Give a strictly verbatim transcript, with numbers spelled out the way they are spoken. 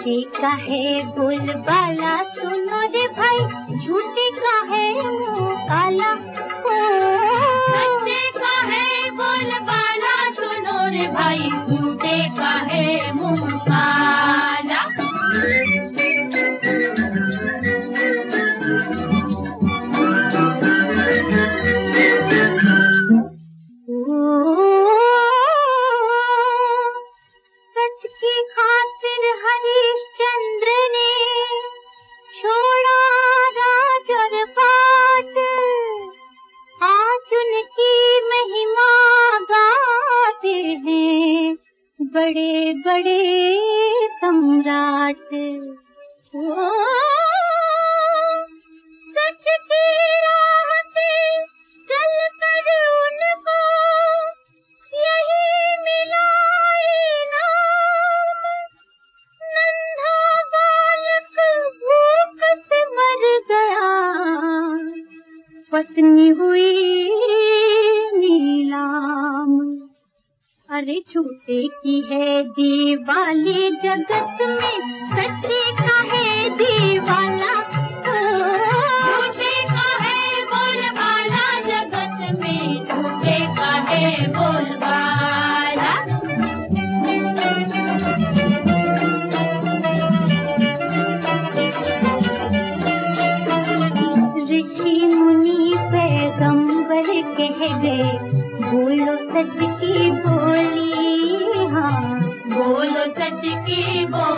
सच्चे का है बोलबाला सुनो रे भाई, झूठे का है मुंह काला। सच्चे का है बोलबाला सुनो रे भाई, झूठे का है मुंह काला। सच की खातिर हरिश्चंद्र ने छोड़ा राज और पाट, आज उनकी महिमा गाते हैं बड़े बड़े सम्राट। ओ, सच की राह पे चल कर उनको यही मिला इनाम। नन्हा बालक भूख से मर गया, पत्नी हुई नीलाम। अरे झूठे की है दीवाली जगत में, सच्चे का है दीवाला। झूठे का है बोलबाला जगत में, झूठे का है बोलबाला। ऋषि मुनि पैगंबर कह गए, बोलो सच की बोली। हाँ बोलो सच की बोली।